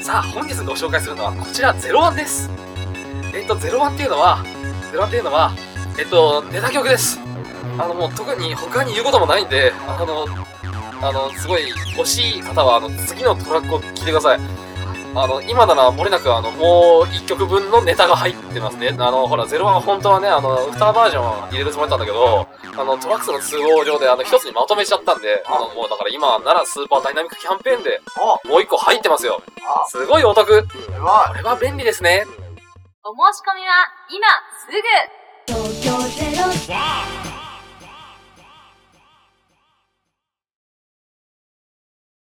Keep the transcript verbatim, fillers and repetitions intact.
さあ、本日ご紹介するのはこちらゼロワンです。えっと、ゼロワンっていうのは、ゼロワンっていうのは、えっと、ネタ曲です。あの、もう特に他に言うこともないんで、あの、あの、すごい欲しい方は、あの、次のトラックを聴いてください。あの、今なら漏れなく、あの、もういっきょくぶんのネタが入ってますね。あの、ほら、ゼロワン本当はね、あの、にバージョン入れるつもりだったんだけど、あの、トラックスの都合上で、あの、一つにまとめちゃったんで、あの、もうだから今ならスーパーダイナミックキャンペーンで、もう一個入ってますよ。すごいお得。これは便利ですね。 お申し込みは今すぐ。東京ゼロ